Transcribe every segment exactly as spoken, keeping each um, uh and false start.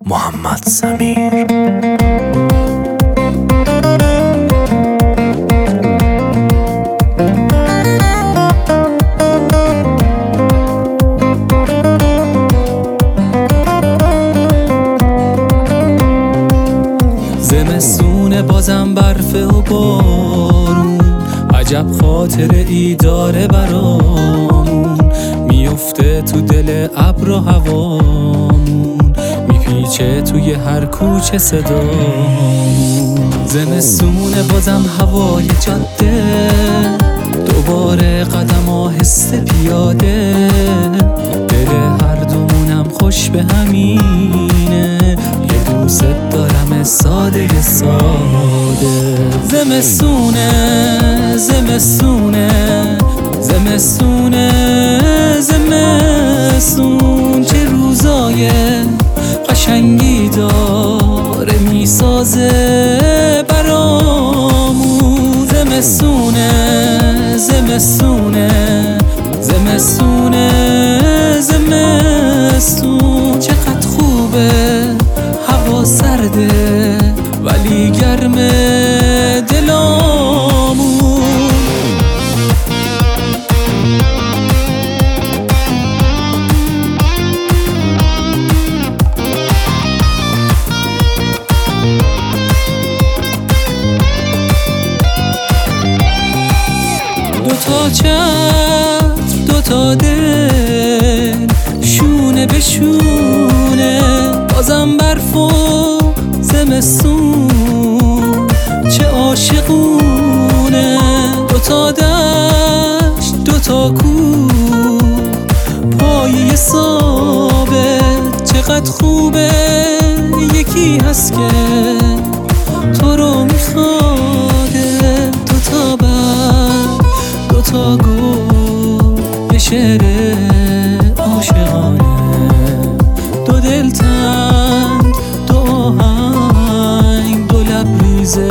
محمد سمیر. زمستونه بازم برف و بارون، عجب خاطره ای داره برامون. میفته تو دل ابر و هوامون، میپیچه توی هر کوچه صدامون. زمستونه بازم هوای جاده، دوباره قدم آهسته پیاده. دل هر دومونم خوش به همینه، یه دوست دارم ساده ساده. زمستونه زمستونه زمستونه زمستون، چه روزای قشنگی داره میسازه برامون. زمستونه زمستونه زمستونه زمستون، چقدر خوبه هوا سرده ولی گرمه دلامون. دوتا چتر دوتا دل، شونه به شونه بازم برف و زمستون، چه عاشقونه. دوتا دشت دوتا کوه، پایه ثابت، چقدر خوبه یکی هست که تو رو میخواده. دوتا برگ دوتا گل، یه شعر عاشقانه. دو دل تنگ دو آهنگ، دو لبریزه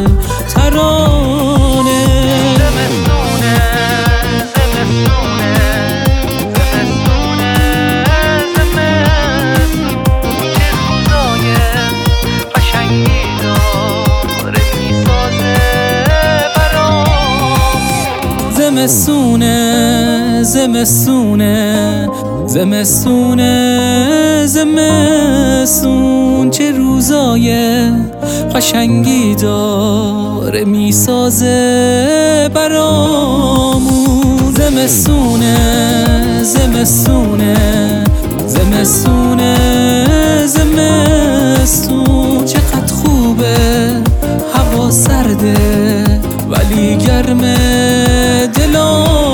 ترانه. زمستونه زمستونه زمستونه زمستون، چه روزای قشنگی داره میسازه برام. زمستونه زمستونه زمستونه زمستون، چه روزای قشنگی داره میسازه برامون. زمستونه زمستونه زمستونه زمستون، چقدر خوبه هوا سرده ولی گرمه دلام.